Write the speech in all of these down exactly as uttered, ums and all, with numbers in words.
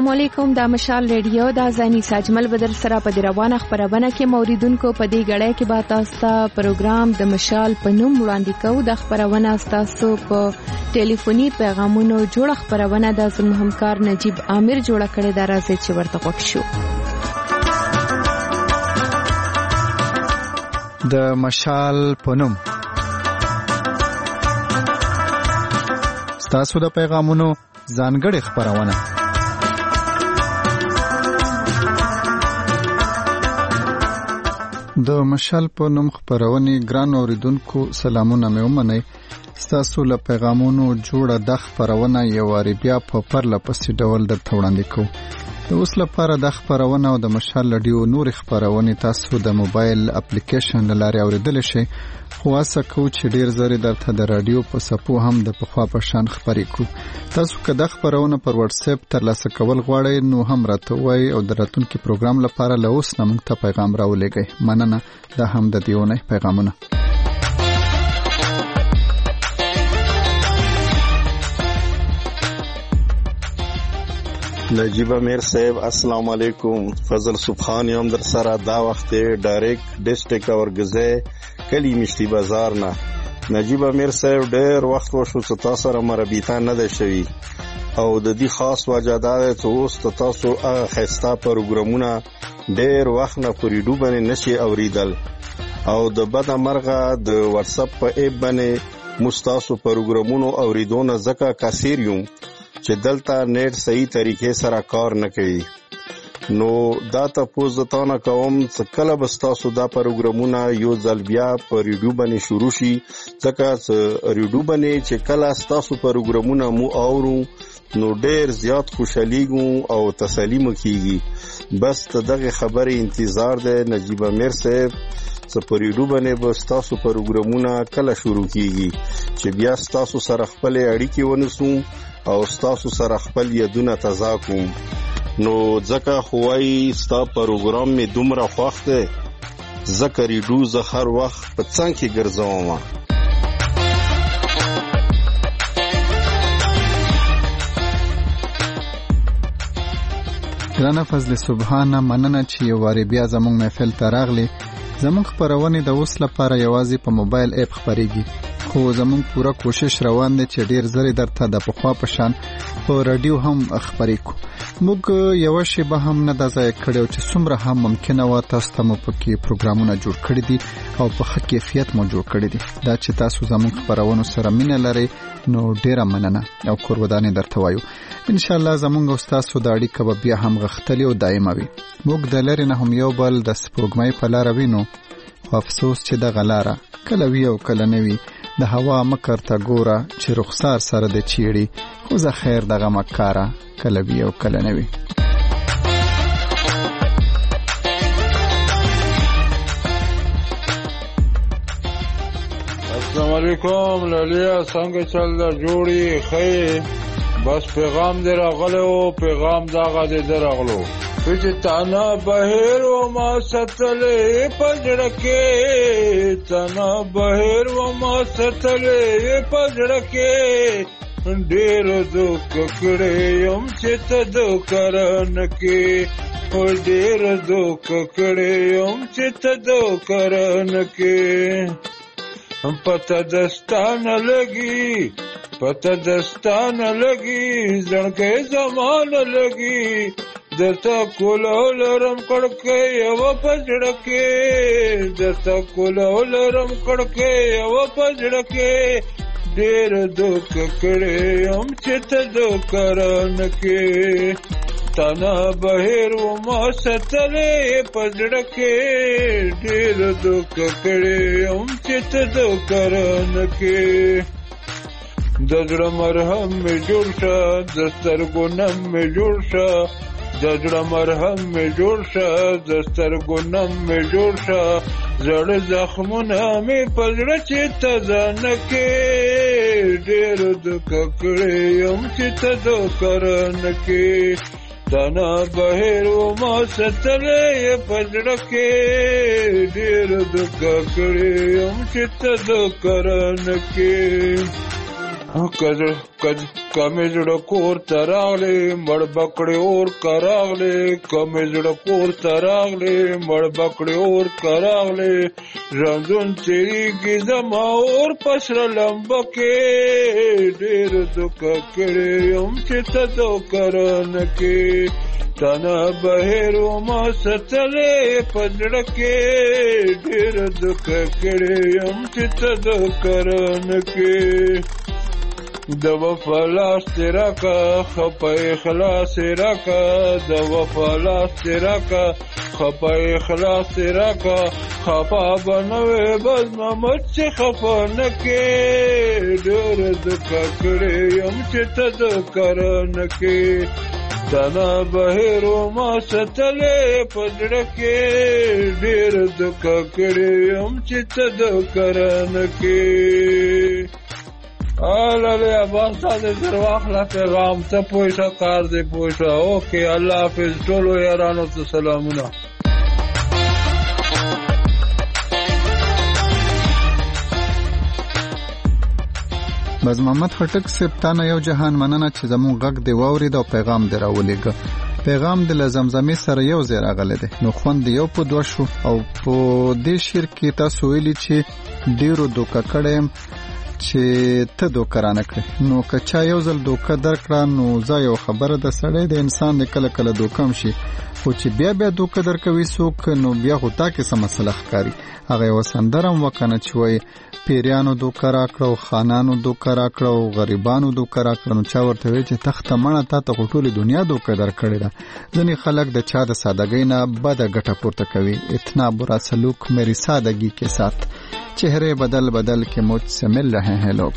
السلام علیکم. دا مشال ریډیو دا ځاني ساجمل بدر سره په روانه خبرونه کې موریدونکو په دې غړې کې با تاسو ته پروګرام د مشال په نوم وړاندې کوو. د خبرونه تاسو په ټلیفوني پیغامونو جوړ خبرونه د زموږ همکار نجیب عامر جوړ کړي. دا راځي چې ورته وښیو. د مشال په نوم تاسو د پیغامونو ځانګړې خبرونه. د مشال په نوم خبرونه ګران اوریدونکو سلامونه مې ومنئ. تاسو له پیغامونو جوړه د خبرونه یو واری بیا په پرله پسې ډول درته وړاندې کوو. د اوس لپاره د خبرونه او د مشال رادیو نور خبرونه تاسو د موبایل اپلیکیشن لارې اوریدل شئ. خو اسه کو چې ډیر زری درته د رادیو په سپو هم د پخوا په شان خبرې کو. تاسو که د خبرونه پر واتس اپ ترلاسه کول غواړئ نو هم راته وای او د راتلونکي پروګرام لپاره له اوس نه موږ ته پیغام راولېږئ. مننه. دا هم د دیونه پیغامونه. نجیب امیر صاحب السلام علیکم. فضل سبحان یم در سره دا وخت ډایرکټ ډیسټریکټ اورګزه کلی مشتی بازار نه. نجیب امیر صاحب ډېر وخت وشو چې تاسو سره مربیته نه ده شوی او د دې خاص وجه دا ده چې اوس تاسو هغه خسته پروګرامونه ډېر وخت نه پریډو باندې نشي اوریدل او د بد مرغه د واتس اپ په ایپ باندې مستاسو پروګرامونو اوریدونه زکه کثیر یم چې دلته نیټ صحیح طریقې سره کار نه کوي. نو دا تاسو ته نه کوم چې کله به تاسو دا پروګرامونه یو ځل بیا په ریډیو باندې شروع شي ځکه چې ریډیو باندې چې کله تاسو پروګرامونه مو اورو نو ډېر زیات خوشاليږو او تسلی مو کیږي. بس دغه خبره انتظار ده نجیب امیر صاحب چې په ریډیو باندې به تاسو پروګرامونه کله شروع کیږي چې بیا تاسو سره خپل اړیکې ونسو او تاسو سره خپل یادونه تازه کوم. نو ځکه خوای ستا پروګرام می دومره خوښ ده ځکه ریډیو زه هر وخت په څنګ کې ګرځوم. ګرانه فضل سبحانه مننه چې یو واری بیا زموږ محفل ته راغلی. زموږ خبرونه د اوس لپاره یوازې په موبایل اپ خبريږي خو زموږ پوره کوشش روان دی چې ډیر زری درته د پخوا په شان په رادیو هم خبرې کو. موږ یو شی به هم نه د ځای کړو چې څومره هم ممکنه و تاسو ته مو پکې پروګرامونه جوړ کړی دي او په ښه کیفیت مو جوړ کړی دي. دا چې تاسو زموږ خبرونه سره مینه لرئ نو ډیره مننه او قرباني درته وایو. ان شاء الله زموږ او تاسو د اړیکه به بیا هم غختلی او دایمه وي. موږ د لری نه هم یو بل د سپوږمۍ په لار وینو خو افسوس چې د غلاره کله وی او کله نه وی. د هوا مکر ته ګوره چې رخسار سره د چیړي خو زه خیر دغه مکاره کله وی او کله نه وی. السلام علیکم لالیا څنګه چل دا جوړي خې بس پیغام دې راغلو پیغام داغه دې راغلو پچ تانا بهر و ما ستلې پجړکه تانا بهر و ما ستلې پجړکه ډېر دوک کړې يم چې ته دو کرن کې ډېر دوک کړې يم چې ته دو کرن کې پته دستان لګي پته دستان لګي ځنکه زمان لګي درتا کولو لرم کڑکے یو پجڑکے درتا کولو لرم کڑکے یو پجڑکے دیر دک کڑے ام چت دو کرنکے تنا بہر و ما ستلے پجڑکے دیر دک کڑے ام چت دو کرنکے دزڑ مرہم میں جڑشا دستر گنم میں جڑشا دزړه مرهم می جوړ شه دستر ګنم می جوړ شه زړه زخمونه می پزړه چې تزانه کې ډېر د ککړې یم چې ته دو کرن کې تنا بهر و ما ستلې پزړه کې ډېر د ککړې یم چې ته دو کرن کې کد کد کمی زړه کور ته راغلی مړ بکړې اور که راغلی کمی زړه کور ته راغلی مړ بکړې اور که راغلی ژوندون تېرېږي زما اور په سره لمبه کې ډېر دوکه کړی یم چې ته دوکه رانه کې تنه بهر وما ستلی په زړه کې ډېر دوکه کړی یم چې ته دوکه رانه کې د وفا لاس دې راکه ښه په اخلاص یې راکه د وفا لاس دې راکه ښه په اخلاص یې راکه خفا به نه وې بس محمد چې خفا نه کې ډېر دوکه کړی یم چې ته دوکه رانه کې تنه بهر وما ستلی په زړه کې ډېر دوکه کړی یم چې ته دوکه رانه کې آلالی عباس تا دې در واخله پیغام ته پوه شه کار دې پوه شه اوکې الله حافظ ټولو یارانو ته سلامونه باز محمد خټک صاحب تا نه یو جهان مننه چې زموږ غږ دې واورېد او پیغام دې راولېږه پیغام د له زمزمې سره یو ځای راغلی دی نو خوند یو په دوه شو او په دې شعر کې تاسو ویلي چې ډېرو دوکه کړی یم چې ته دوکه رانه کړې نو که چا یو ځل دوکه درکړه نو زه یو خبره د سړی د انسان د کله کله دوکه هم شي خو چې بیا بیا دوکه درکوي څوک نو بیا خو تا کې څه مسله ښکاري هغه یوه سندره هم وکړه نه چې وایي پیریانو دوکه راکړه او خانانو دوکه راکړه او غریبانو دوکه راکړه نو چا ورته وایي چې تخته مړه تا ته خو ټولې دنیا دوکه درکړې ده ځینې خلک د چا د سادګۍ نه بده ګټه پورته کوي اتنا برا سلوک میری سادگی کے ساتھ چہرے بدل بدل کے مجھ سے مل رہے ہیں لوگ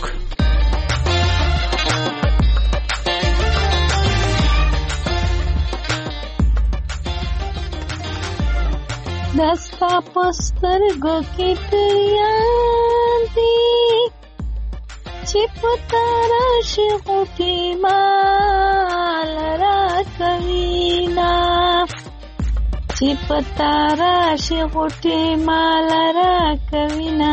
دستا پسترگو کی تریان دی چپتا راشی غوٹی مال را کوینا چپتا راشی غوٹی مال را کوینا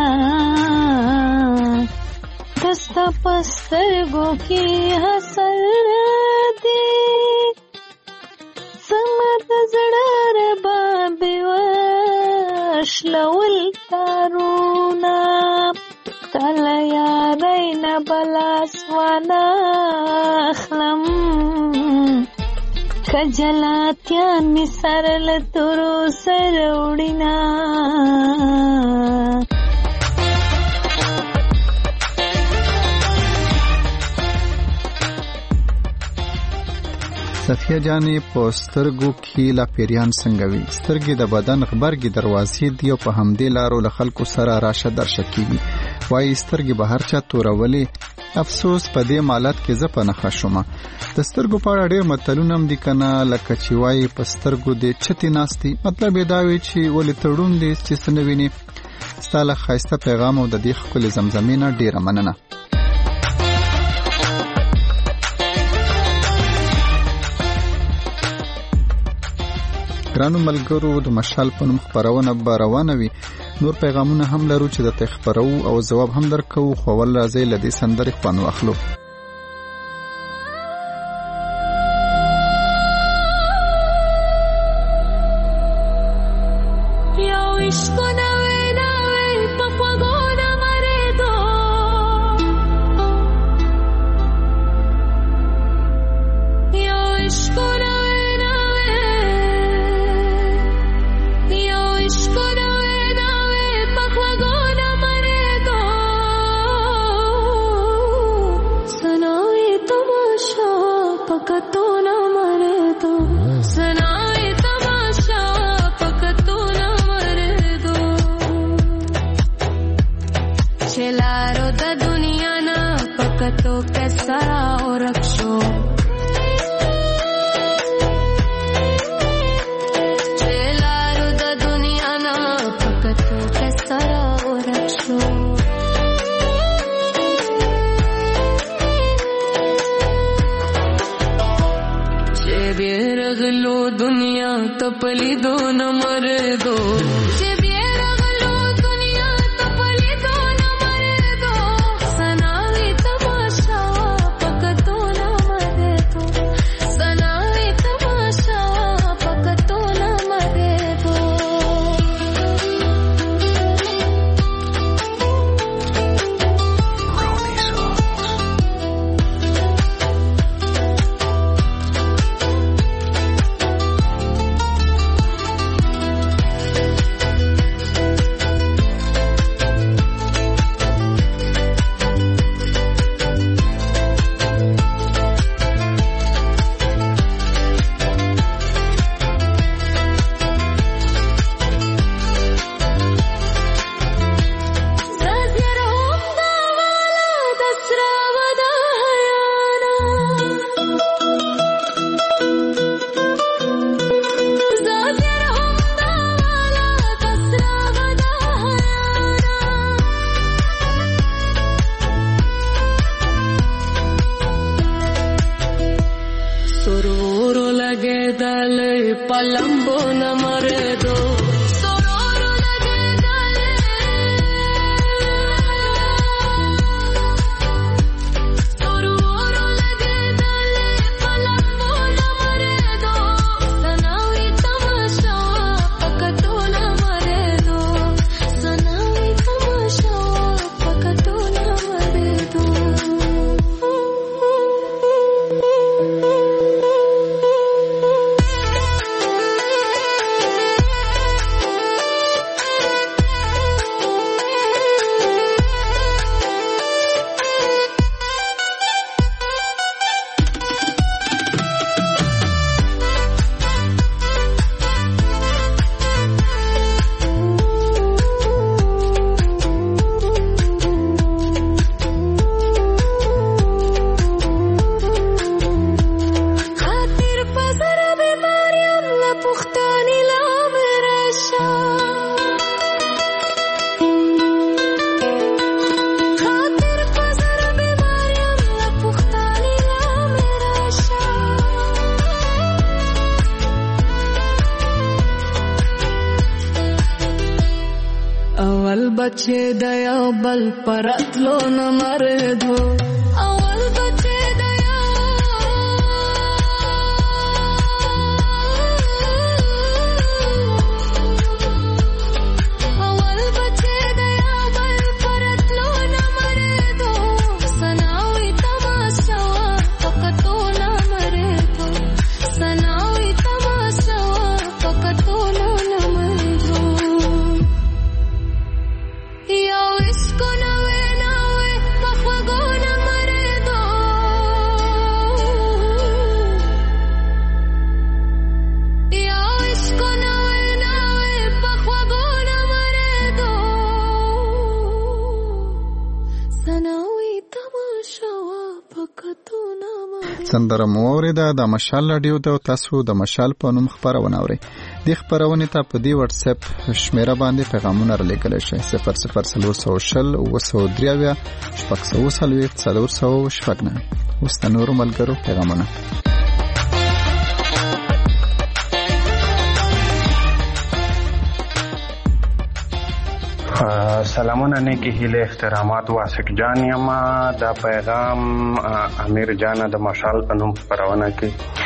دستا پسترگو کی حسر دی سمد زڑار بابی وشلول تارونا تالا یارین بلاسوانا اخلم کجلاتیان می سرل ترو سروڑینا صفیه جانې په سترګو کې لا پیریان څنګه وي سترګې د بدن غبرګې دروازې دي او په همدې لارو له خلکو سره راشه درشه کېږي وایي سترګې به هر چا تورولې افسوس په دې مالت کې زه په نښه شومه د سترګو په اړه ډېر متلونه هم دي که نه لکه چې وایي په سترګو دې چتې ناستې مطلب یې دا وي چې ولې تړون دې چې څه نه وینې ستا له ښایسته پیغام او د دې ښکلې زمزمې نه ډېره مننه ګرانو ملګرو د مشال په نوم خپرونه به روانه وي نور پیغامونه هم لرو چې درته خپرو او ځواب هم درکوو خو اول راځئ له دې سندرې خوند واخلو سناوي تماشا پکتو اول بچه د یو بل پرتلو نه مردو اول بچه د یو اول بچه د یو بل پرتلو نه مردو سناوي تماشا فقطو نه مردو سناوي تماشا فقطو نه مردو یو اسکو نوې نوې پخوګو نه مردو یو اسکو نوې نوې پخوګو نه مردو سناوي تماشا فقطو نه سندره مو اوریده د مشال رادیو د تاسو د مشال په نوم خبرونه اوري د خبرونه ته په دی واتس اپ شمیره باندې پیغامونه رالېږلی شئ صفر صفر څلور سوه شل اوه سوه درې اویا شپږ سوه څلوېښت څلور سوه شپږ نوي اوس د نورو ملګرو پیغامونه. سلامونه نیکی هیله احترامات واسق جان یما دا پیغام امیر جان د مشال په نوم خپرونه کې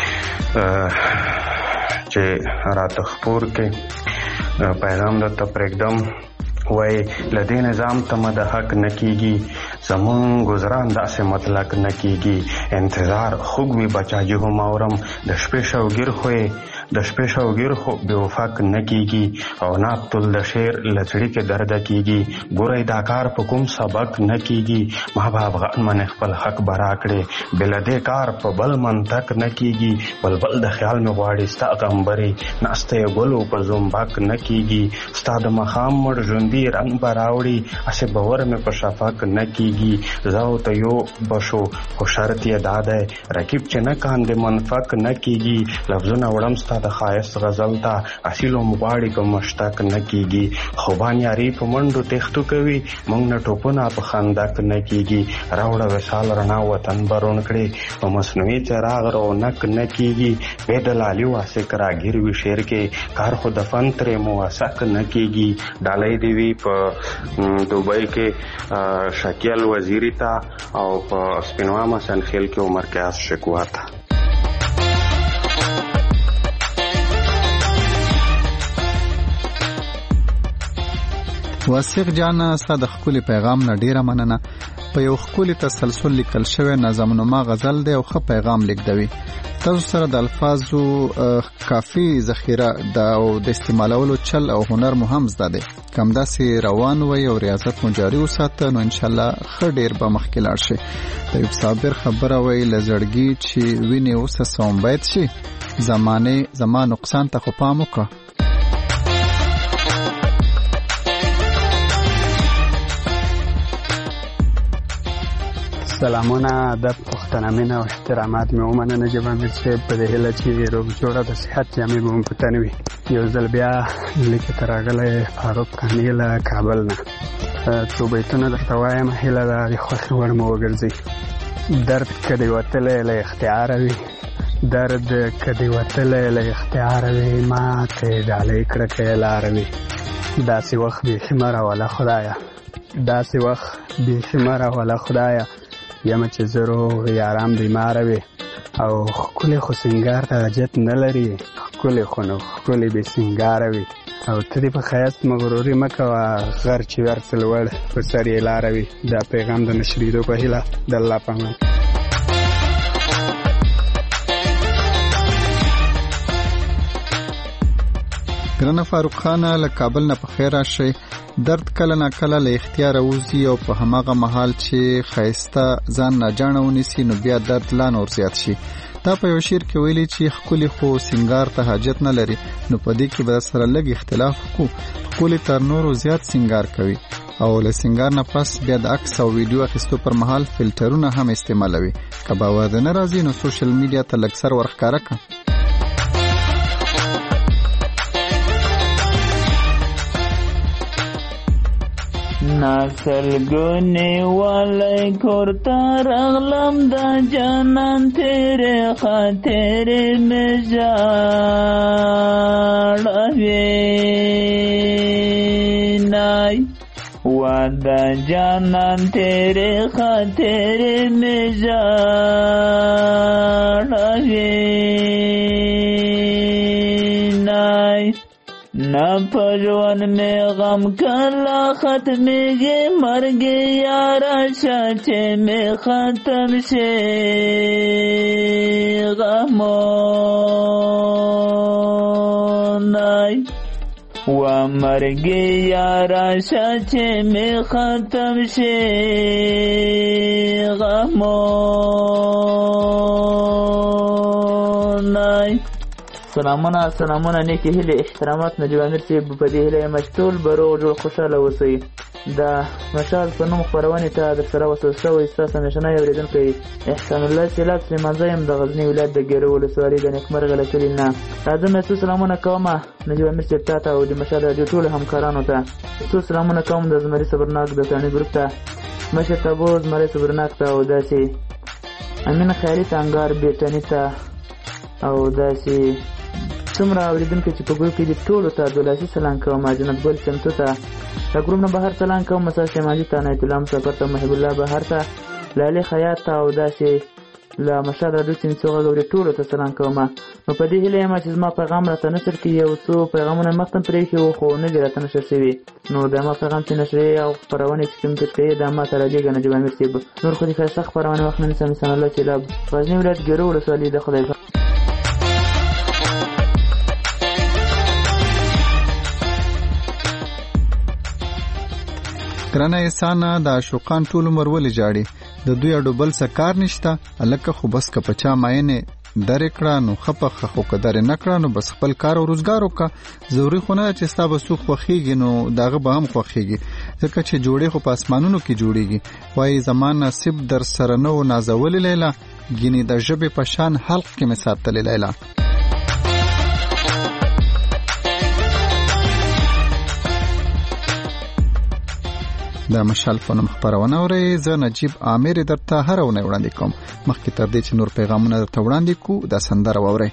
چې راته خپور کې پیغام درته پرېږدم وای لدې نظام ته مد حق نکیږي زمون گزاران داسې مطلق نکیږي انتظار خوږ وي بچا جو هم اورم د شپې شوګیر خوې د شپې شوګیر خو به وفاق نکیږي او ناقتل د شعر لچړي کې درد کیږي ګورې دا کار په کوم سبق نکیږي ما به افغان من خپل حق برا کړې بل دې کار په بل منطق نکیږي بلبل د خیال مې غواړي ستا غمبري ناسته ګلو په زومبک نکیږي ستا د مخام مړ ژوندۍ رنگ براوړي اسه باور مې په شفاق نکیږي زاو ته یو بشو خو شرط یې داده رقیب چې نه کاندې منفق نکیږي لفظونه وړم د خایست غزل ته اصیلو مغواړي که مشتاق نه کیږي خوبان یاري په منډو تختو کوي موږ نه ټوپونه په خندق نه کیږي راوړه وصال رڼا وطن برون کړي په مصنوعي څراغ رونق نه کیږي بې دلالي واسق راګیر وي شعر کې کار خو د فن ترې موثق نه کیږي ډالۍ دی وي په دوبۍ کې شکیل وزیری ته او په سپینوامه سنخیل کې عمر قیاس شکوا ته. واسق جان ستا د ښکلي پیغام نه ډیره مننه. په یو ښکلي تسلسل لیکل شوی نظمنما غزل دی او ښه پیغام لیږدوي. تاسو سره د الفاظو کافي ذخیره د او د استعمالولو چل او هنر مو هم زده دی. همداسې روان وي او ریاضت مو جاري وساته نو انشاءالله ښه ډیر به مخکې لاړ شي. د یو صابر خبره وایي له زړګي چې وینې اوسه سومبید شي زمانې زما نقصان ته خو پام وکړه. سلامونه ادب پښتنه مینه او احترامات مې ومننه جبه امیر صاحب په دې هیله چې روغ جوړه د صحت جامې به مو په تن وي. یو ځل بیا لیکې ته راغلی فاروق قانع له کابل نه څو بیتونه درته وایم هیله ده د خوښې وړ مو وګرځي. درد که دې وتلی له اختیاره وي درد که دې وتلی له اختیاره وي ما ته یې ډالۍ کړه که یې لاره وي داسې وخت بیخي مه راوله خدایه داسې وخت بیخي مه راوله خدایه یمه چې زه روغ یاران بیماره وي او ښکلې خو سینګار ته حاجت نه لري ښکلې خو نو ښکلې بې سینګاره وي او ته دې په ښایست مغروري مه کوه غر چې هر څه لوړ په سر یې لاره وي. دا پیغام د نشریدو په هیله د الله په امان. ګرانه فاروق خانه له کابل نه په خیر راشئ. درد کله نه کله له اختیاره وځي او په هماغه محال چې ښایسته ځان ناجانه ونیسي نو بیا درد لا نور زیات شي. دا په یو شعر کې ویلي چې ښکلي خو سینګار ته حاجت نه لري نو په دې کې به سره لږ اختلاف وکړو. ښکلي تر نورو زیات سینګار کوي او له سینګار نه پس بیا د عکس او ویډیو اخیستو پر مهال فلټرونه هم استعمالوي. که باور نه راځي نو سوشل میډیا ته لږ سر ورښکاره کړه. ناسلګونې والی کورته راغلم د جانان تیرې خاطرې مې ژړوي نای دا جانان تیرے خاطر میں جاڑاوی نائی نا پجوان میں غم کلا ختمی گے مر گے یارا شاچے میں ختم شے غمو نائی و مر گے یارا شاچے میں ختم شے غمو نائی. سلامونه سلامونه نیکی هیله احترامات نجیب امیر صاحب په دې هیله یم چې ټول به روغ جوړ خوشحاله اوسئ. د مشال په نوم خپرونې ته در سره وصل شوی ستاسو همیشنی اورېدونکی احسان الله سیلاب سلیمانزی یم د غزني ولایت د ګیرو ولسوالۍ د نیکمرغه له کلي نه. راځم څو سلامونه کوم نجیب امیر صاحب ته او د مشال راډیو ټولو همکارانو ته. څو سلامونه کوم د زمري صبرناک د تڼۍ ګروپ ته، مشر تابو زمري صبرناک ته، او داسې امین خیالي تانګار بیټني ته، او داسې څومره اورېدونکي چې په ګروپ کې دي ټولو ته عبدالعزیز سلام کوم، جنت ګل چمتو ته، د ګروپ نه بهر سلام کوم، مساج شمالي ته، عنایت الله مسافر ته، محب الله بهر ته، لالي خیاط ته، او داسې له مشال راډیو چې څو غږ اوري ټولو ته سلام کوم. نو په دې هیله یم چې زما پیغام راته نشر کړي، یو څو پیغامونه مخته پرې ایښي وو خو نه دي راته نشر شوي. نو د ما پیغام چې نشرې او خپرونې چې کوم تر کوي دا ما ته رالیږه نجیب امیر صاحب. نور خو دې ښایسته خپرونې وخت نه نیسم. احسان الله سیلاب، غزني ولایت ګیرو ولسوالۍ د خدای ګرانه احسانه د عاشقان ټول عمر ولې جاړي، د دوی اډو بل څه کار نشته، الکه خو بس که په چا ماینې درې کړه نو خپه خو که درې نه کړه نو بس خپل کار او روزګار وکړه. ضروري خو نه چې ستا به څوک خوښېږي نو د هغه به هم خوښېږي، ځکه چې جوړې خو په اسمانونو کې جوړېږي. وایي زما نصیب در سره نه و نازولې لیلا، ګینې د ژبې په شان حلق کې مې ساتلې لیلا. د مشال په نوم خپرونه اورئ. زه نجیب امیر درته هره اونۍ وړاندې کوم. مخکې تر دې چې نور پیغامونه درته وړاندې کړو دا سندره واورئ.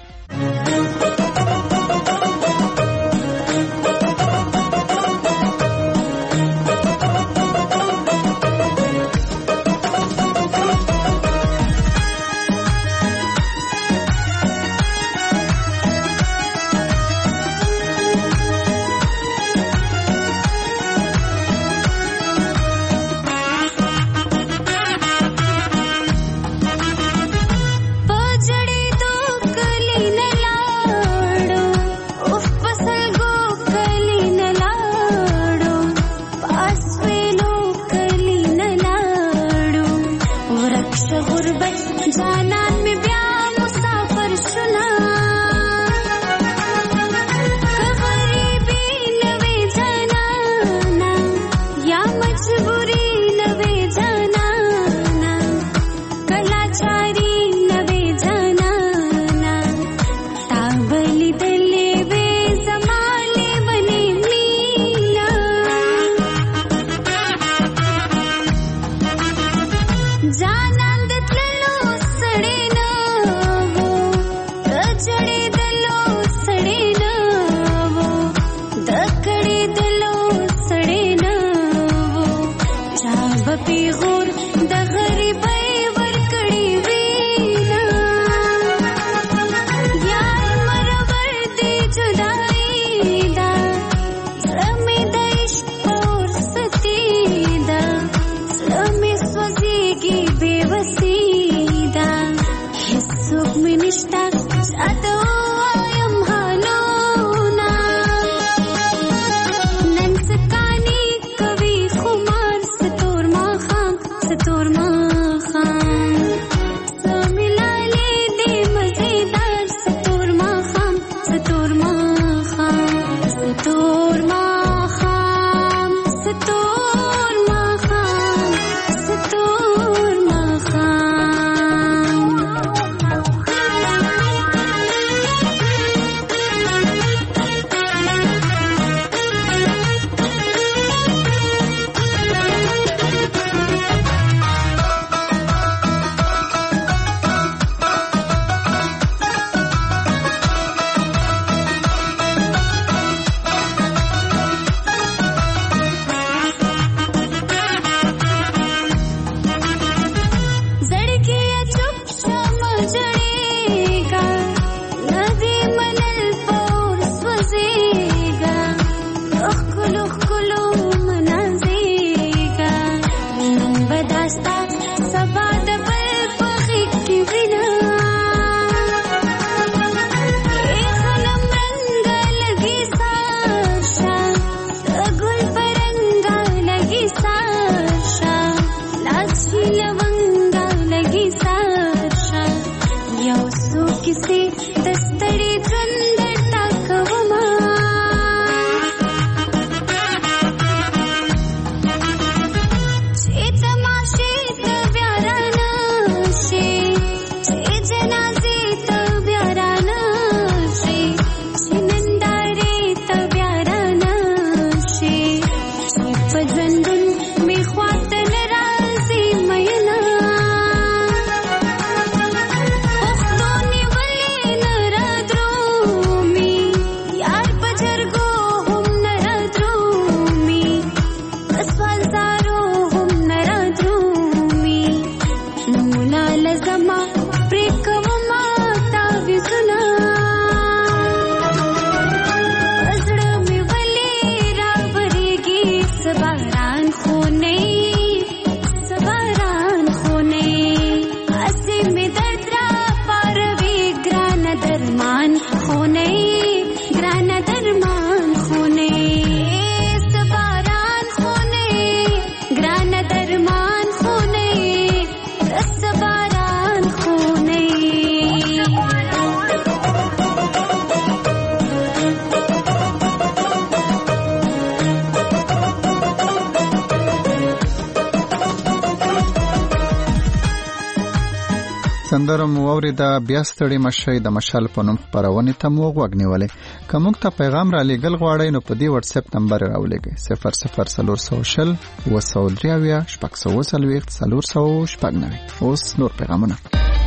سندره مو اوریده، بیا ستړي مشئ. د مشال په نوم خپرونې ته مو غوږ نیولې. که موږ ته پیغام را لیږل غواړئ نو په دې واتس اپ نمبر راولېږئ: صفر صفر څلور سوه شل اووه سوه درې اویا شپږ سوه اووه څلوېښت څلور سوه شپږ نوي. اوس نور پیغامونه.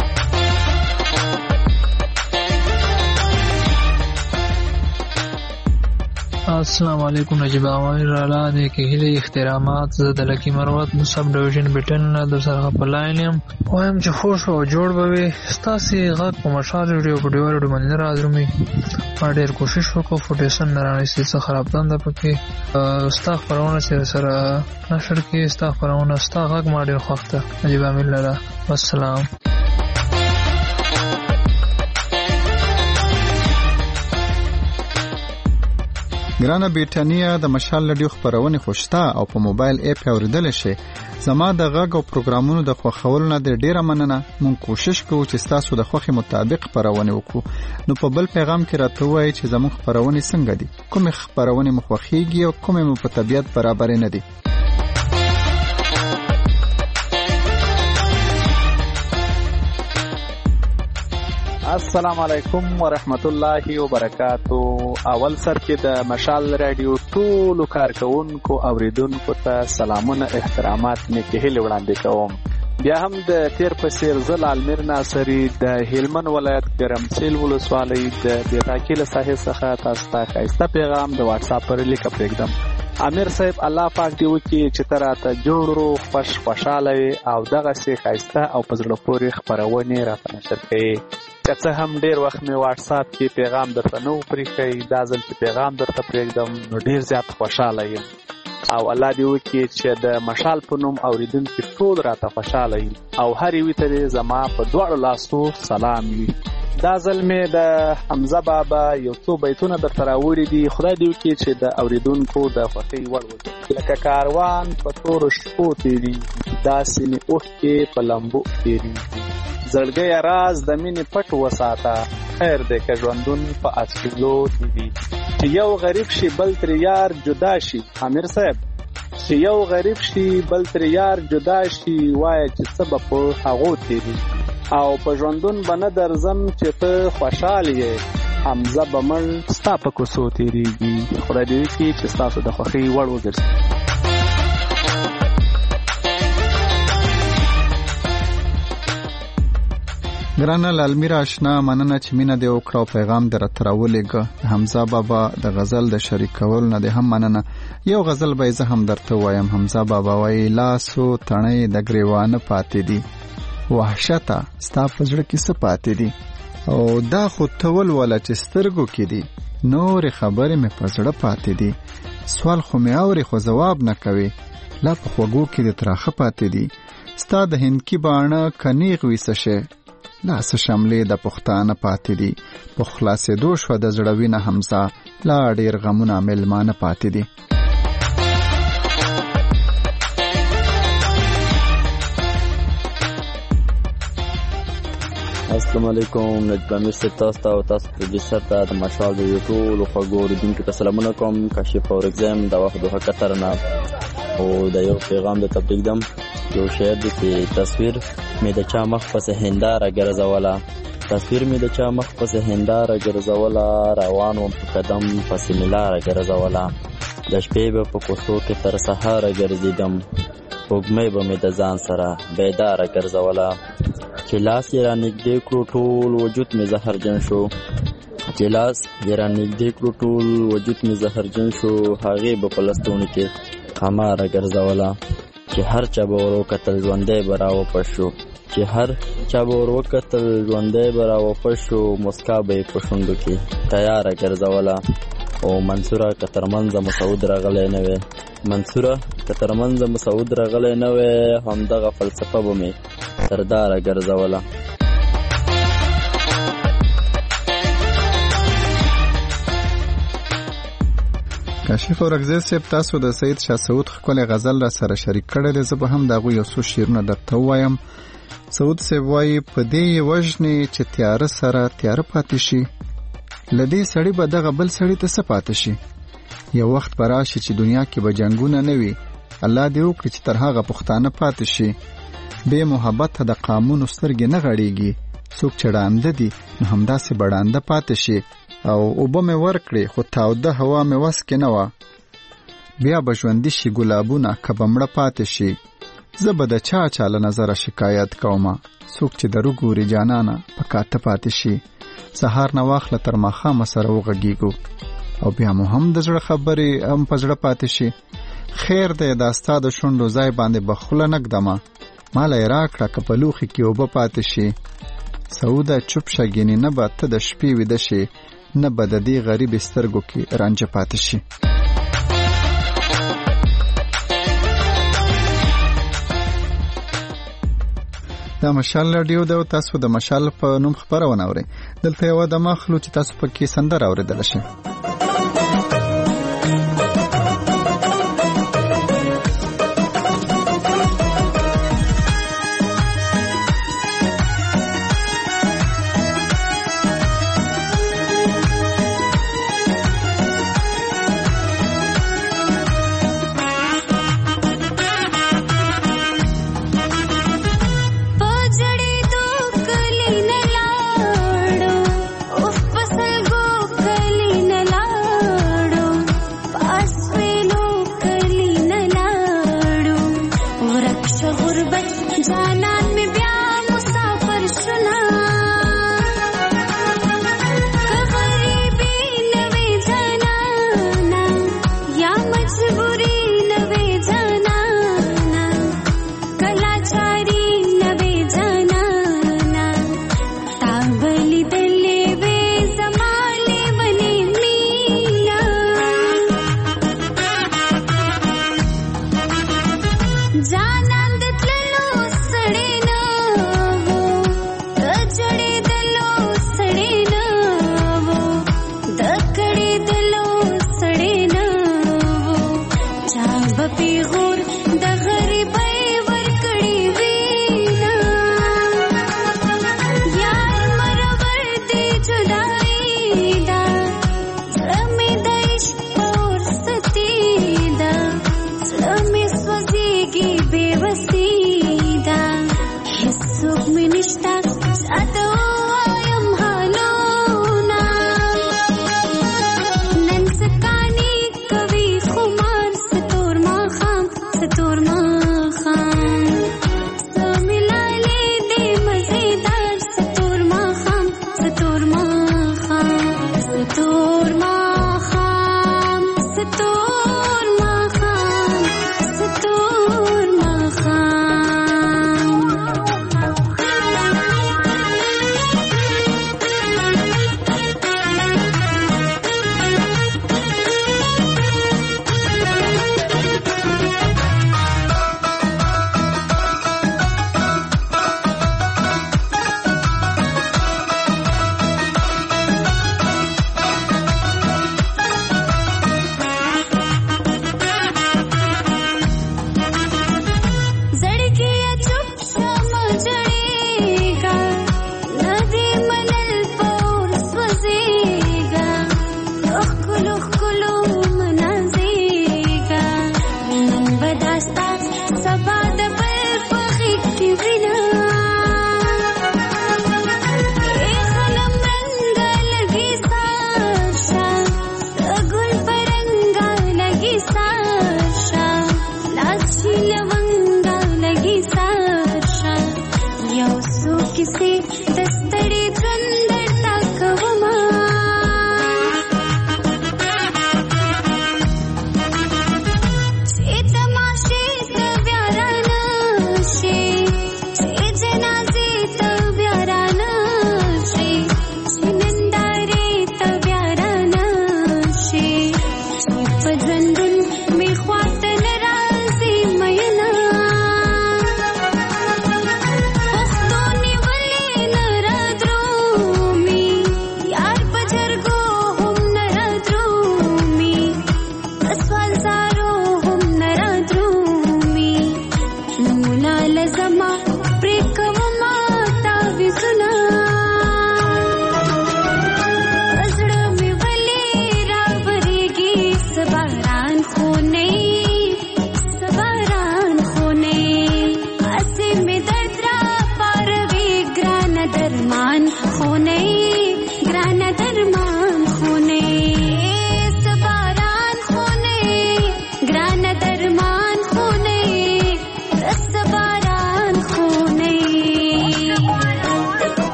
السلام علیکم. نجیب احمد رالا د کهیله احترامات. زه د لکی مروت نو سب ډیویژن بټن نه در سره په لاین یم. وایم چې خوش او جوړ به وي. ستاسو غږ په مشال ریډیو په ډیوال ډیو باندې راځرمي. ما ډیر کوشش وکړ فوټیشن نه رانیسي څه خراب دنده پکې. استاد پرونه سره سره نشر کې استاد پرونه استاد غږ ما ډیر خوښته. نجیب احمد رالا والسلام. ګرانه بریټانیا، د مشال رادیو خبرونه خوشته او په موبایل اپ اوریدل شي. زما د غږ او پروګرامونو د خوښولو نه ډیره مننه. مونږ کوشش کوو چې تاسو د خوښي مطابق خبرونه وکړو. نو په بل پیغام کې راته وایي چې زموږ خبرونه څنګه دي، کومه خبرونه مو خوښیږي او کومه مو په طبيعت برابر نه دي. السلام علیکم ورحمت الله وبرکاتو. اول سر کې د مشال رادیو ټولو کارکونکو اوریدونکو ته سلامونه احترامات نیکه هیله وړاندې کوم. بیا هم د تیر په سیر زل علمیر ناصری د هلمند ولایت ګرمسیل ولسوالۍ د بیتاکیل ساحه څخه تاسو ته ښایسته پیغام د واتس اپ پر لیک پرېږدم. امیر صاحب الله پاک دی وکي چې تراته جوړ رو خوش خوشاله او دغه سي ښایسته او پزړه پورې خبرونه راته نشر کړي. که څه هم ډیر وخت می واتس اپ کې پیغام درته نو پرېږي، دا ځل چې پیغام درته پرېږدم نو ډیر زیات خوشاله یم او الله دې وکړي چې د مشال په نوم اوریدونکو ټول راته خوشاله وي او هر یو ته زما په دواړو لاسو سلام وي. دا ځل می د حمزه بابا یو څو بیتونه درته راوړي دي. خدای دې وکړي چې د اوریدونکو د خوښۍ وړ وګرځي. لکه کاروان په تورو شپو تیری، داسې مې اوښکې په لمبو تیری، زړګی راز د مینې پټ وساته، خیر دی که ژوندون په اصلو تیری. چې یو غریب شي بل تر یار جدا شي. امیر صاحب چې یو غریب شي بل تر یار جدا شي، وایه چې څه به په هغو تیری او په ژوندون به نه درځم چې ته خوشحال یې، حمزه به مړ ستا په کوڅو تیریږي. خدای دې وکړي چې ستاسو د خوښۍ وړ وګرځي. ګرانه لالمیر آشنا، مننه چې مینه دې وکړه او پیغام دې راته راولېږه. حمزه بابا د غزل د شریکولو نه دې هم مننه. یو غزل به زه هم درته وایم. حمزه بابا وایي: لاسو تڼۍ د ګریوانه پاتې دي، وحشته ستا په زړه کې څه پاتې دي، او دا خو ته ولوله چې سترګو کې دي، نورې خبرې مې په زړه پاتې دي، سوال خو مې اورې خو ځواب نه کوي، لا په خوږو کې دې تراخه پاتې دي، ستا د هندکي باڼه که نیغ وي څه شی، لا څه شملې د پښتانه پاتې دي، په خلاصېدو شوه د زړه وینه حمزه، لا ډېر غمونه مېلمانه پاتې دي. السلام علیکم. نجیب امیر صاحب تاسو ته او تاسو پروډوسر ته د مشال د یو ټولو خوږو اورېدونکو ته سلامونه کوم. کاشف اورګزم د وخت دوه قطر نه او د یو پیغام د تبلیغ یو شعر دی چې تصویر مې د چا مخ پسې هنداره ګرځوله، تصویر مې د چا مخ پسې هنداره ګرځوله، روان وم په قدم پسې مې لاره ګرځوله، د شپې به په کوڅو کې تر سهاره ګرځېدم، وږمۍ به مې د ځان سره بیداره ګرځوله، چې لاس یې رانږدې کړو ټول وجود مې زهرجن شو، چې لاس یې رانږدې کړو ټول وجود مې زهرجن شو، هغې به په لستوڼي کې خماره ګرځوله، چې هر چا به ور وکتل ژوندی به راوپه شو، چې هر چا به ور وکتل ژوندی به راوپه شو، مسکا به یې په شونډو کې تیاره ګرځوله. او منصوره که تر منځه مسعود راغلی نه وی، منصوره که تر منځه مسعود راغلی نه وی، همدغه فلسفه به مې سرداره ګرځوله. کاشف اورګزی صاحب، تاسو د سید شاه سعود ښکلی غزل را سره شریک کړی دی. زه به هم د هغوی یو څو شعرونه درته ووایم. سعود صاحب وایي: په دې یې وژنې چې تیاره سره تیاره پاتې شي، له دې سړي به دغه بل سړي ته څه پاتې شي، یو وخت به راشي چې دنیا کې به جنګونه نه وي، الله دې وکړي چې تر هغه پښتانه پاتې شي، بې محبته د قامونو سترګې نه غړېږي. څوک چې ړانده دي نو همداسې به ړانده پاتې شي. او اوبه مې ورکړې خو تاوده هوا مې وس کې نه وه. بیا به ژوندي شي ګلابونه که به مړه پاتې شي. زه به د چا چا له نظره شکایت کومه. څوک چې در وګوري جانانه په کاته پاتې شي. سهار نه واخله تر ماښامه سره وغږیږو او بیا مو هم د زړه خبرې هم په زړه پاتې شي. خیر دی دا ستا د شونډو ځای باندې به خوله نه ږدمه. ماله یې راکړه که په لوښي کې اوبه پاتې شي. سعوده چوپ شه ګینې نه به ته د شپې ویده شي، نه به د دې غریبې سترګو کې رانجه پاتې شي. دا مشال راډیو ده او تاسو د مشال په نوم خبرونه اورئ. دلته یوه دمه اخلو چې تاسو پکې سندره اورېدلی شئ.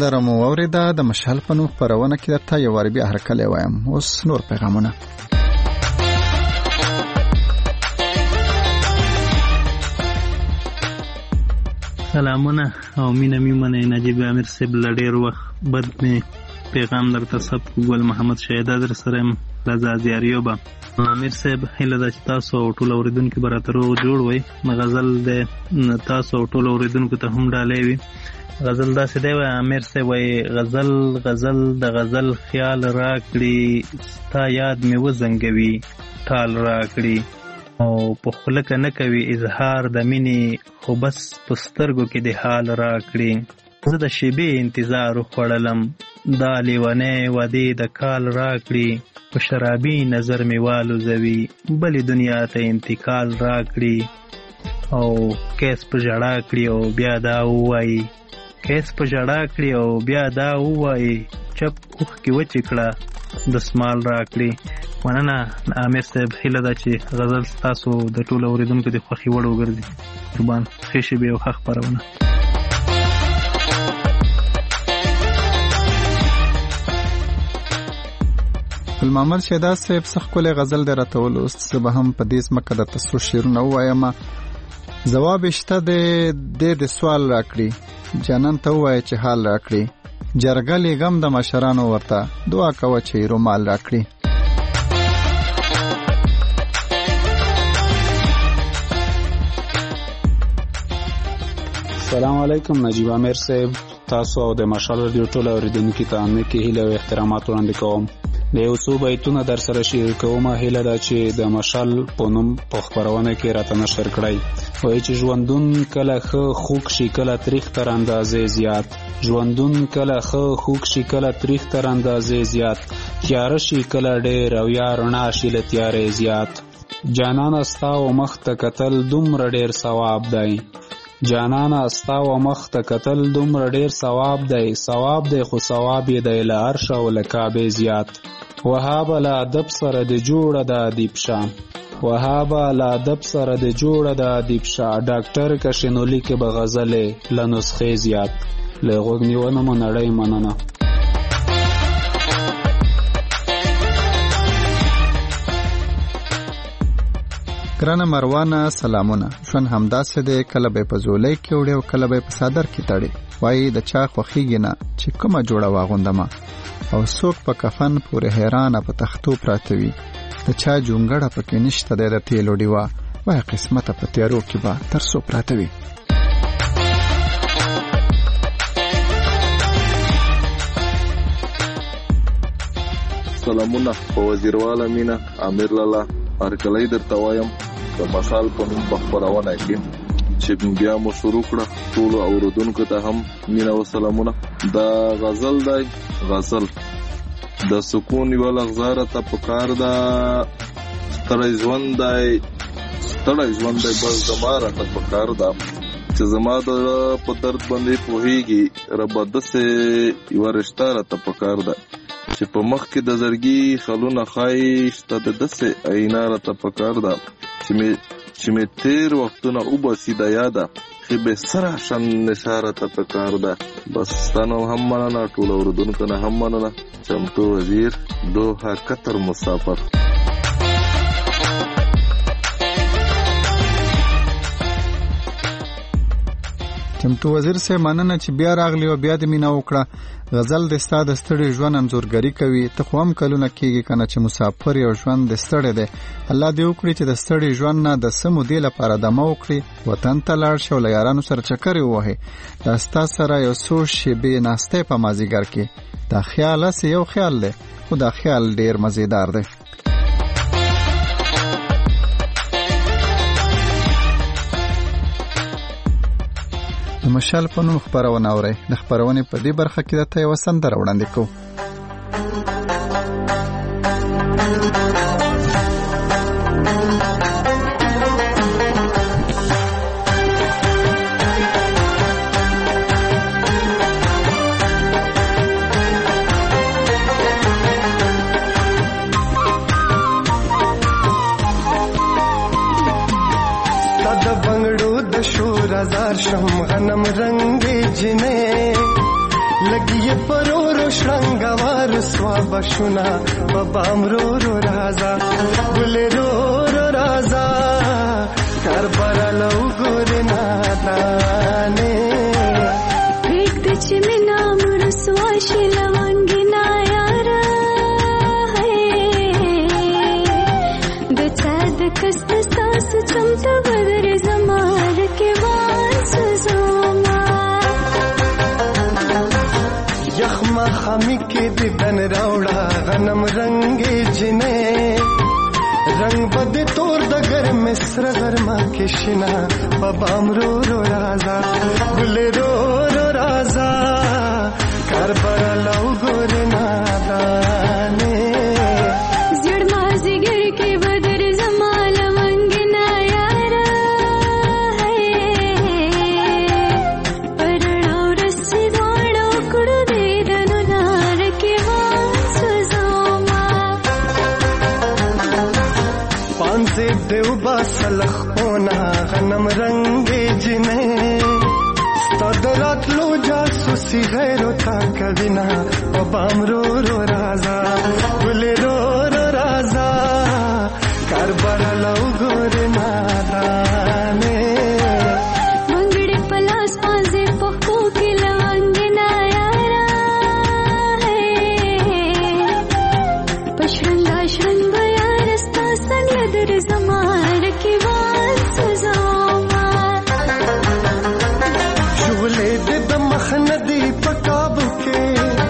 سندره مو اوریده د مشال په نوم خپرونه کې درته یو وار بیا هرکلی وایم. اوس نور پیغامونه. سلامونه او مینه میمنه نجیب امیر صاحب له ډېر وخت بد مې پیغام درته ثبت کړ. ګل محمد شهیده در سره یم له زازیاریوبه. امیر صاحب هیله ده چې تاسو او ټول اورېدونکي به راته روغ جوړ وئ. غزل د تاسو او ټول اورېدونکو ته هم ډالۍ وي. غزل داسې دی وایي امیر صاحب وایي غزل غزل د غزل خیال راکړي ستا یاد مې وزنګوي ټال راکړي او په خوله که نه کوي اظهار د مینې خو بس په سترګو کې د حال راکړي. زه د شیبې انتظار وخوړلم دا لیونی وعدې د کال راکړي په شرابي نظر مې والوزوي بلې دنیا ته انتقال راکړي او کیس په ژړا کړي او بیا دا ووایي کیس په ژړا کړي او بیا دا ووایي چپ اوښکې وچې کړه دسمال راکړي. مننه امیر صاحب. هیله ده چې غزل ستاسو د ټولو اورېدونکو د خوښې وړ وګرځي. قربان ښې شېبې او ښه خپرونه. ګلمحمد شهیده صاحب څه ښکلی غزل دی راته ولوست. زه به هم په دې ځمکه درته څو شعرونه ووایم. ځواب یې شته دی دې د سوال راکړي جانان ته ووایه چې حال راکړي جرګه لیږم د مشرانو ورته دعا کوه چې رومال راکړي. سلام علیکم نجیب امیر صاحب. تاسو او د مشال رادیو ټول اوریدونکو ته نیکې هیلې او احترامات وړاندې کوم. د یو څو بیتونه در سره شریک کوم. هیله ده چې د مشال په نوم په خپرونه کې راته نشر کړئ. وایي چې ژوندون کله ښه خوږ شي کله تریخ تر اندازې زیات. ژوندون کله ښه خوږ شي کله تریخ تر اندازې زیات. تیاره شي کله ډېر او یا رڼا شي له تیارې زیات. جانانه ستا و مخ ته کتل دومره ډېر ثواب دی. جانانه ستا و مخ ته کتل دومره ډېر ثواب دی. ثواب دی خو ثواب یې دی له عرش او له کعبې زیات. وهابه له ادب سره د جوړه د ادیب شاه. وهابه له ادب سره د جوړه د ادیب شاه. ډاکټر کشنولی کې به غزلې له نسخې زیات. له غوږ نیونه مو نړۍ مننه. ګرانه مروانه سلامونه. ژوند همداسې دی کله به په زولۍ کې وړي او کله به په صادر کې تړي. وایي د چا خوښیږي نه چې کومه جوړه واغوندمه او څوک په کفن پورې حیرانه په تختو پراته وي. د چا جونګړه پکې نشته دی د تیلو ډیوه. وایي قسمته په تیارو کې به تر څو پراته وي. سلامونه په وزیرواله مینه امیر لالا هرکلی درته وایم د مشال په نوم په خپرونه کې چې بیا مو شروع کړه. ټولو اورېدونکو ته هم مینه او سلامونه. دا غزل دی غزل د سکون یوه لغزاره ته پکار ده. ستړی ژوند دی ستړی ژوند دی بس زما راته پکار ده چې زما د په درد باندې پوهېږي ربه داسې یوه رشته راته پکار ده چې په مخ کې د زړګي خلونه ښایي شته د داسې آینه راته پکار ده چې مې چې مې تېر وختونه وباسي د یاده ښې بهتره شن نشه راته پکار ده. بس ستا نه هم مننه ټولو اورېدونکو نه هم مننه. چمتو وزیر دوحه قطر مسافر. چمتو وزیر صاحب مننه چې بیا راغلی او بیا د مینا وکړه. غزل د ستا د ستړي ژوند انځورګري کوي. ته خو هم کلونه کېږي که نه چې مسافر یو ژوند د ستړی دی. الله دې وکړي چې د ستړي ژوند نه د څه مودې لپاره دمه وکړي وطن ته لاړ شي او له یارانو سره چکرې ووهې. دا ستا سره یو څو شېبې ناستی په مازدیګر کې. دا خیال هسې یو خیال دی خو دا خیال ډېر مزیدار دی. د مشال په نوم خپرونه اورئ. د خپرونې په دې برخه کې درته یوه سندره وړاندې کوو. शम غنم रंगे जिने लगी سوا بشونا ببام رو رو رازا گل رو رو رازا کربلا لو ګورنا دانه ایک د چې می نام رسوا شي لونګینا یار د چا د کست ساس چمتا بدر زمار کې وانس زما یخما خمی کې د دن راوړه غنم رنگې جنې رنگ بد تور د ګرم سر غرما کې شنا بابام رو رو رازا ګل رو رو رازا کربلا لو ګورنا دانه زړ ما زګر کې بدر زمال منګنا یار پرړو رسې واړو کړو دې دنو نار کې وانس زما پانځه دیو باسلخ پونا غنم رنگې جنې ستادرات لو جاسوسي غیرو تا کوینا بابام رو رو رازا ګل رو رو رازا کربلا لو ګورنا دانه منګړې پلاس پانځه پخو کې لونګینا یار پښرنګا شرنګ یار ستا څنګه در زمار کې وانس زما شولې د مخ ندی پکاب کې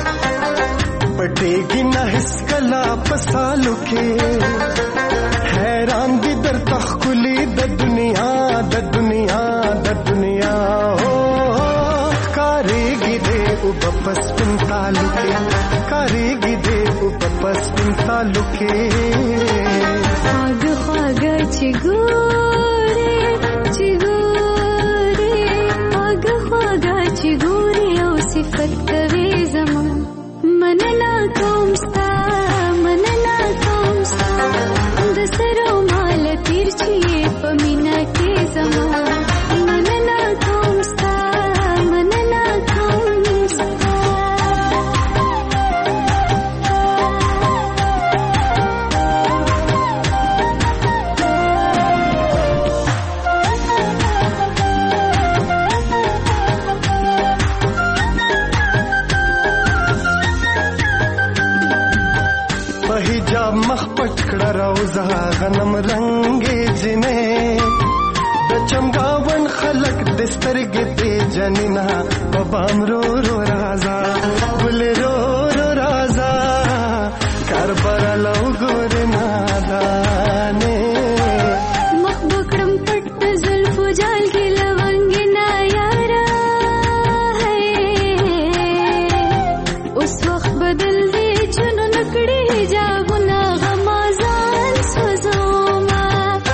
پټېږي نه هیڅ کلا پسالو کې حیران دي در تخکلی د دنیا د دنیا د دنیا هو کاریږي دې او بپس پن تالو کې کاریږي دې او بپس پن تالو کې خواږه خواږه چې ګورې چې ګورې خواږه خواږه چې ګورې او صفت کوي زما مننه کوم ستا مننه کوم ستا د سرو مال تیر چې په مینا کې زما مننه کوم ستا مننه کوم ستا په حجاب مخ پټ کړه روزه غنم رنگې جنې د چمګاون خلق د سترګې په جنینا بابام رو رو رازا ګل رو رو رازا کربلا لو ګورنا دانه مخ بکړم پټ زلفو جال کې لونګینا یار اوس وخت بدل دی چونو نکړي حجابونه غمازان سوزوما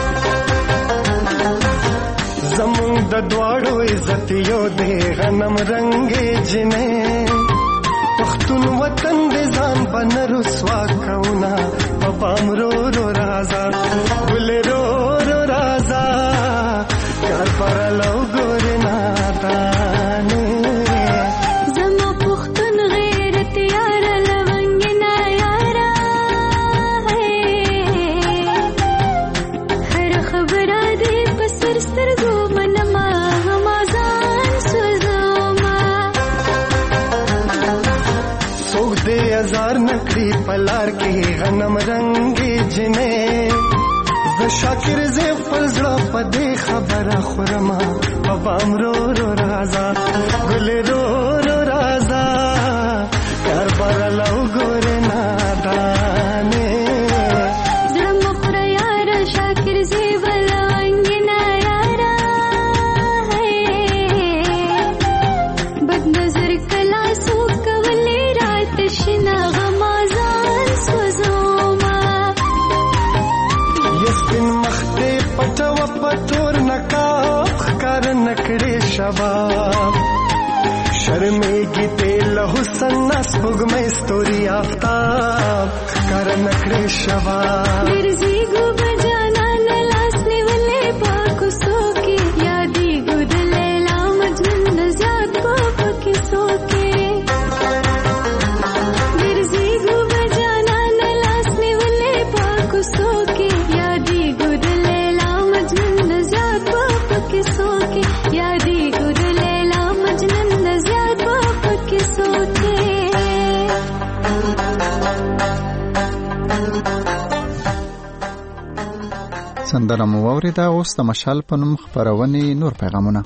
زمون د دواړو عزت یو دی غنم رنگې جنې پښتون وطن دې ځان بن رسوا کونا بابام رو رو رازا ګل رو رو رازا کربلا لو ګورنا دانه زما پښتون غیرت یار لونګینا یار هر خبره دې په سر سترګو منما غمازان سوزوما څوک دې هزار نکړي پلار کې غنم رنگې جنې ز شاکر زه فزړه په دې خبره خورما بابام رو رو رازا ګل رو رو رازا کربلا لو ګورنا دانه زړه مخره یار شاکر زیب لونګینا یار بد نظر کلا سو کولی رات شنا غمازان سوزوما یسپن مخته پټو پټور نقاب کار نکړې شباب شرمېږي ته له حسن نس پګمې ستوري آفتاب کار نکړې شباب ګرځي ګو بجانا لاس نیولې پاکو سوکي یادې ګد لیلا مجنون زیات کو پکې سوکي ګرځي ګو سندره مو واورېده. اوس د مشال په نوم خپرونې نور پیغامونه.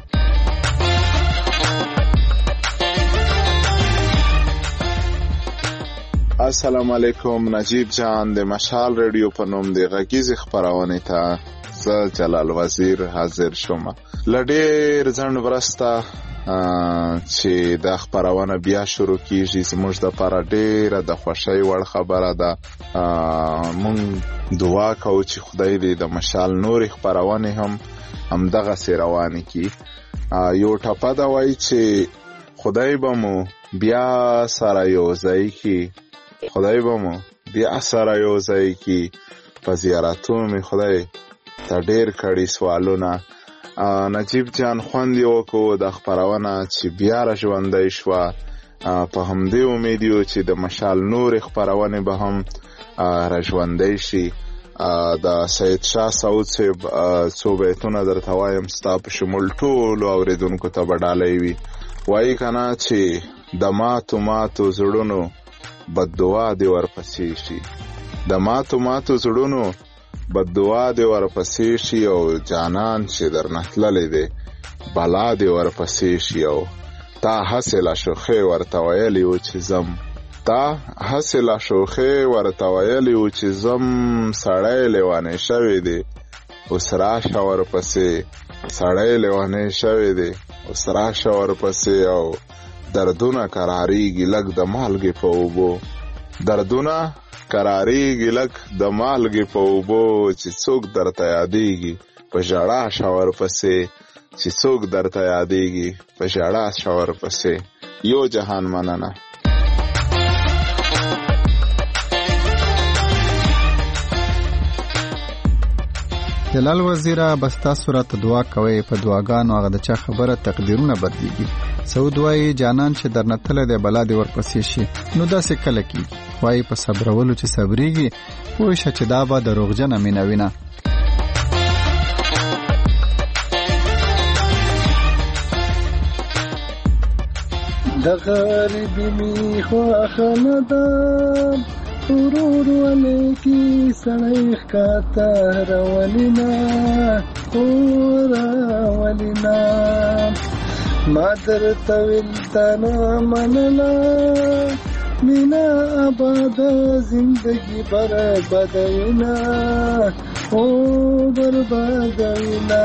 السلام علیکم. نجیب جان د مشال رادیو په نوم د غږیزې خپرونې ته زه جلال وزیر حاضر شوم. لډیر ځنډ ورسته چې دا خپرونه بیا شروع کیږي زموږ د لپاره ډیره د خوښۍ وړ خبره ده. مونږ دعا کوو چې خدای دې د مشال نورې خپرونې هم همدغسې روانې کړي. یو ټپه ده وایي چې خدای به مو بیا سره یوځای کړي، خدای به مو بیا سره یوځای کړي. په زیارتونو مې خدای ته ډیر کړي سوالونه. نجیب جان خوند یې وکړو د خپرونه چې بیا را ژوندی شوه. په همدې امید یو چې د مشال نورې خپرونې به هم را ژوندی شي. د سید شاه سعود صاحب څو بیتونه درته وایم، ستا په شمول ټولو اورېدونکو ته به ډالۍ وي. وایي که نه چې د ماتو ماتو زړونو بددعا دې ورپسې شي، د ماتو ماتو زړونو بددعا دې ورپسې شي، او جانان چې درنه تللی دی بلا دې ورپسې شي. او تا هسې لا شوخۍ ورته ویلي و چې ځم، تا هسې لا شوخۍ ورته ویلي و چې ځم، سړی لیونی شوی دی اوس راشه ورپسې، سړی لیونی شوی دی اوس راشه ورپسې. او دردونه قراریږي لږ د مالګې په اوبو، دردونه قراریږي لږ د مالګې په اوبو، چې څوک درته یادېږي په ژړا شه ورپسې، چې څوک درته یادېږي په ژړا شه ورپسې. یو جهان مننه. جلال وزیره بس تاسو راته دعا کوئ، په دعاګانو هغه د چا خبره تقدیرونه بدلیږي. سعود وایي جانان چې درنه تللی دی بلا دې ورپسې شي. نو داسې کله کېږي؟ وایي په صبرولو چې صبریږي، پوه شه چې دا به دروغجنه مینه وینه. د غریبي می خواخه نه ده، ورور ولیکي سړی ښکاته راولینه، خو راولینه. ما درته ویل تا نه منله، مینا آباده زندگی بربادوینه، او بربادوینه.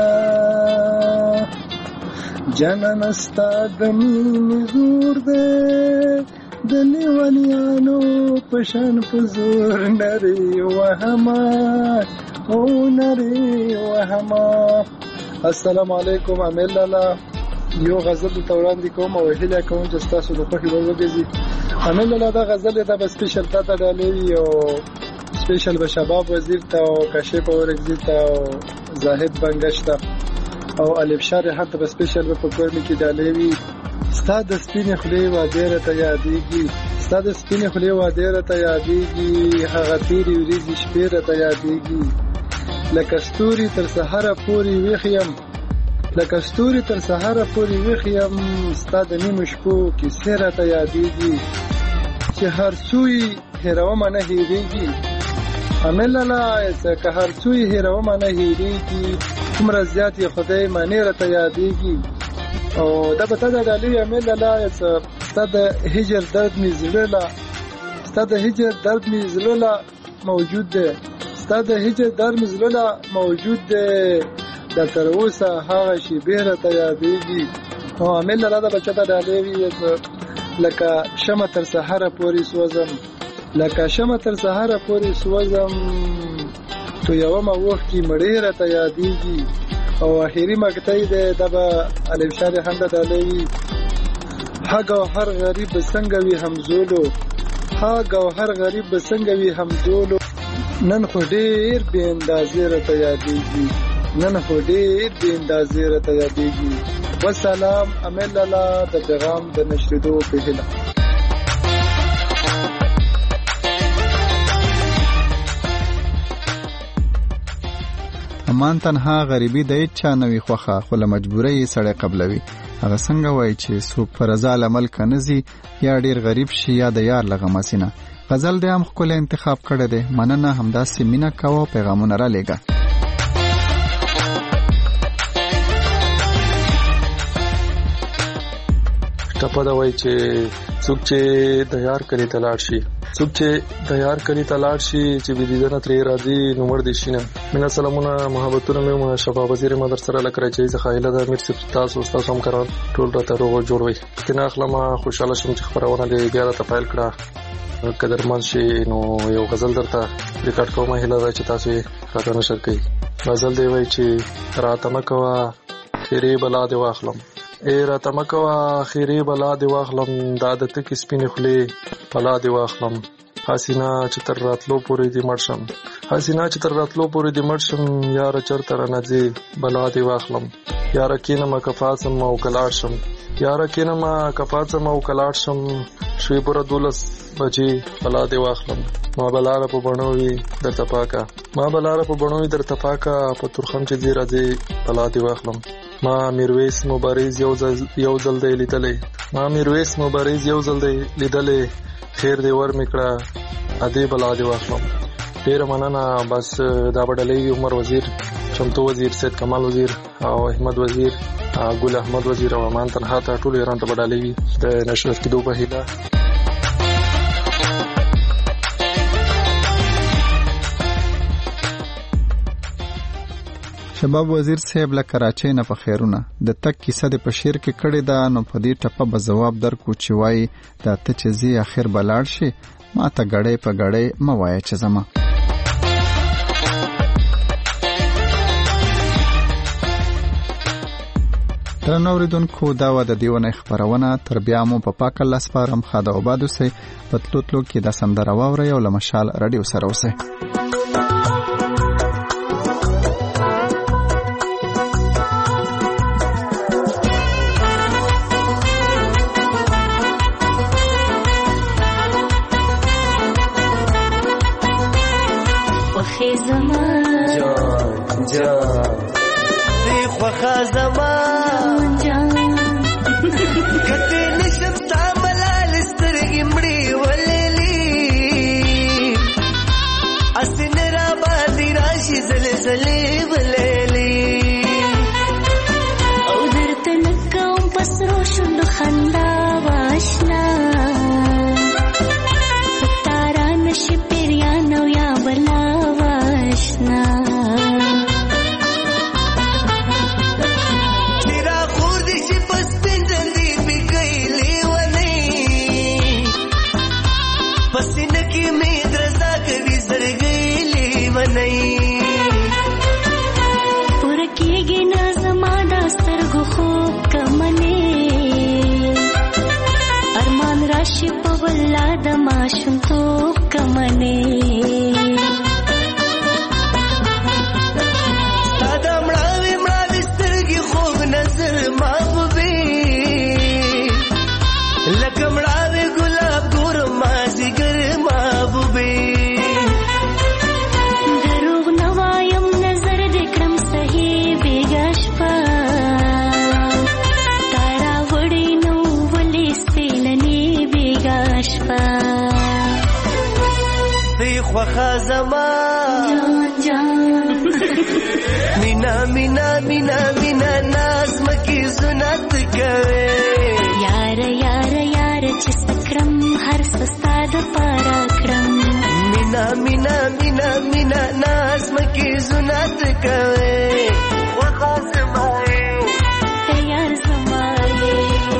جانان ستا د مینې زور دی، د لیونیانو په شان په زور نرې وهمه، او نرې وهمه. السلام علیکم. امیل لالا یو غزل درته وړاندې کوم او هیله کوم چې ستاسو د خوښې وړ وګرځي. امیل لالا دا غزل دا به سپیشل تا ته ډالۍ وي، او سپیشل به شباب وزیر ته او کاشف اورګزي ته او زاهد بنګش ته او الف شار حتی به سپیشل به په کور مې کې ډالۍ وي. ستا د سپینې خولې وعدې راته یادېږي، ستا د سپینې خولې وعدې راته یادېږي، هغه تېرې ورځې شپې راته یادېږي. لکه ستوري تر سهاره پورې ویښ یم، لکه ستوري تر سهاره پورې ویښ یم، ستا د نیمو شپو کیسې راته یادېږي، چې هر څو یې هېرومه نه هېرېږي. امیل لالا که هر څو یې هېرومه نه هېرېږي، څومره زیات یې خدای معنی راته یادېږي. او دا به تا د ډالۍ امیل لالا ستا د هجر درد مې زړه لا، ستا د هجر درد مې زړه لا موجود دی، ستا د هجر درد مې زړه لا موجود دی، دا تر اوسه هغه شېبې راته یادېږي. او امیل لالا دا به چاته ډالۍ وي، لکه شمه تر سهاره پورې سوځم، لکه شمه تر سهاره پورې سوځم، تو یومه اوښکې مړې راته یادېږي. او اخیری مقطعی ده دا به الف شار هم ده ډالۍ وي. ها ګوهر غریب به څنګه وي همزولو، ها ګوهر غریب به څنګه وي همزولو، نن خو ډېر بې اندازې راته یادېږي، نن خو ډېر بې اندازې راته یادېږي. والسلام. امیل لالا د پیغام د نشریدو په هیله. امان تنها غریبي د هیچا نه وي خوښه، خو له مجبورۍ یې سړی قبلوي. هغه څنګه وایي چې څوک په رضا له ملکه نه ځي، یا ډېر غریب شي یا د یار له غمه سینه. غزل دې هم ښکلی انتخاب کړی دی. مننه. همداسې مینه کوه، پیغامونه را لېږه. ټپه دا وایي چې څوک چې د یار کلی ته لاړ شي څوک چې د یار کلی ته لاړ شي چې بې دیدنه ترې راځي نو مړ دې شي نه. مینه سلامونه محبتونه مې ومه شفا وزیر ما در سره لکه چې زه خایله ده امیر صاحب تاسو ستاسو همکاران ټول راته روغ او جوړ وي. پښتنه اخلمه خوشحاله شوم چې خپرونه دې بیا راته پیل کړه. قدرمن شي نو یو غزل درته ریکارډ کوم هیله ده چې تاسو یې راته نشر کړئ. غزل دی وایي چې راته مه کوه خیرې بلا دې واخلم ای راته مه کوه خیرې بلا دې واخلم دا د تکې سپینې خولې بلا دې واخلم حسینه چې تر راتلو پورې دې مړ شم حسینه چې تر راتلو پورې دې مړ شم یاره چرته رانه ځې بلا دې واخلم یاره کینمه که پاڅم او که لاړ شم یاره کینمه که پاڅم او که لاړ شم شوی پوره دولس بجې بلا دې واخلم ما به لاره په بڼو وي درته پاکه ما به لاره په بڼو وي درته پاکه په تورخم چې ځې راځې بلا دې واخلم ما میرویس مبارز یو ځل یو ځل دی لیدلی ما میرویس مبارز یو ځل دی لیدلی خیر دې ور مې کړه ادې بلا دې واخلم. ډېره مننه. بس دا به ډلې وي عمر وزیر چمتو وزیر سید کمال وزیر او احمد وزیر ګل احمد وزیر او امان تنها ته ټول ایران ته به ډلې وي د نشر کېدو په هیله. شباب وزیر صاحب له کراچۍ نه په خیرونه د تک کیسه د په شعر کې کړې ده نو په دې ټپه به ځواب درکو چې وایي دا ته چې ځې اخر به لاړ شي ما ته ګړۍ په ګړۍ مه وایه چې ځمه. درنو اوریدونکو دا وه د دې ونې خپرونه. تر بیا مو په پاک الله سپارم. ښه د آباد اوسئ. په تلو تلو کې دا سندره واورئ او له مشال راډیو سره اوسئ. مینا مینا مینا مینا ناز مکی زنت کوي یار یار یار چې سکرم هر سستا د پارا کرم مینا مینا مینا مینا ناز مکی زنت کوي وخاص مای تیار زمای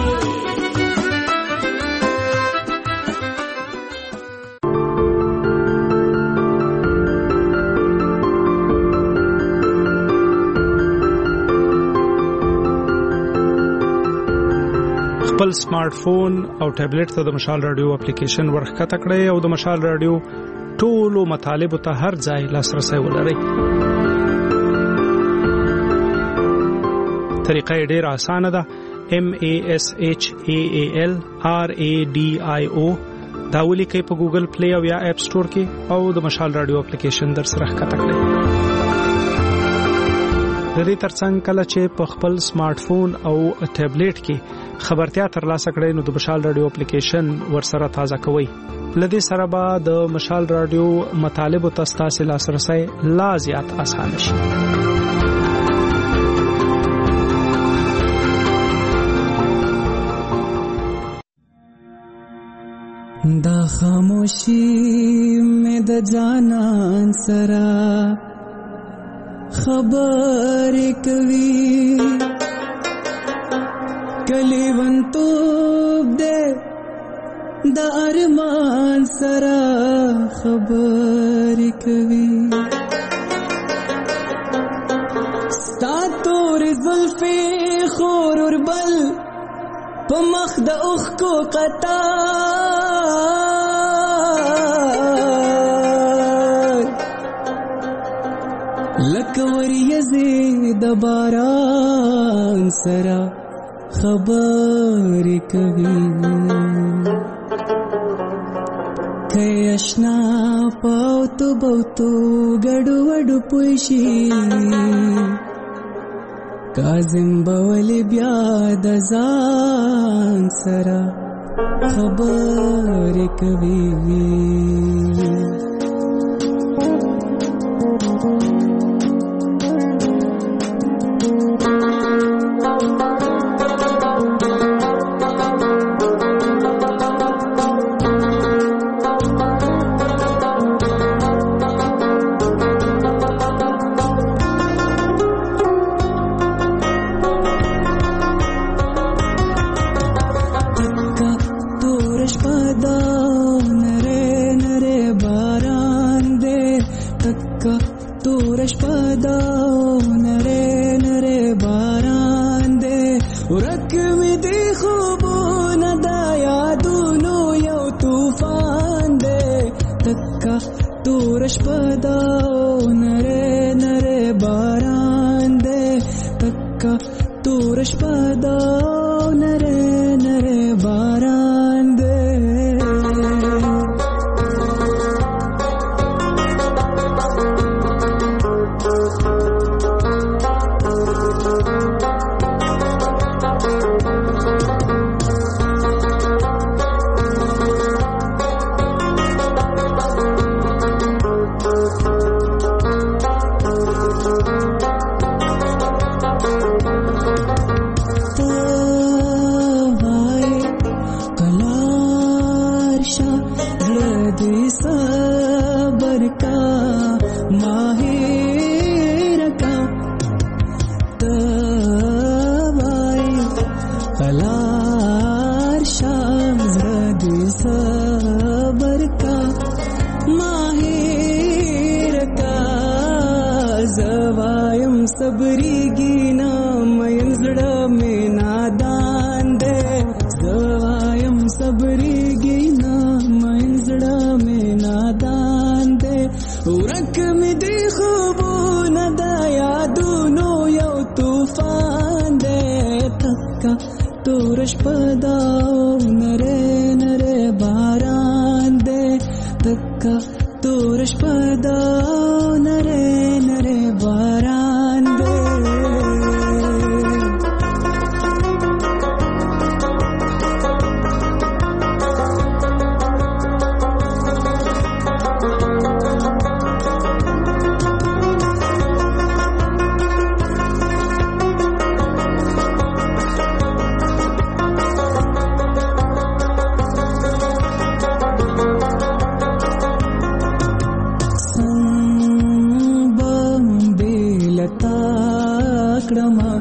خپل سمارټ فون او ټابلیټ ته د مشال رادیو اپلیکیشن ورخکته کړئ او د مشال رادیو ټولو مطالب ته هر ځای لاسرسي ولرئ. طریقه ډېر اسانه ده. M A S H A A L R A D I O دا ولیکئ په ګوګل پلی او یا اپ سٹور کې او د مشال رادیو اپلیکیشن در سره ښکته کړئ. د دې ترڅنګ کله چې په خپل سمارټ فون او ټابلیټ کې خبرتیا ترلاسه کړئ نو د مشال رادیو اپلیکیشن ورسره تازه کوئ. لدې سره به د مشال رادیو مطالب او تاسو لاسرسي لا زیات آسان شي. دا خاموشي مې د جانان سره خبرې کوي کلیوانتوب دې د ارمان سره خبرې کوي ستا تورې زلفې خور اوربل په مخ د اوښکو قطار لکه وریځې د باران سره خبرې کوي که اشنا پاوتو بوتو ګډو وډو پوه شي کاظم بولی بیا د ځان سره خبرې کوي کړم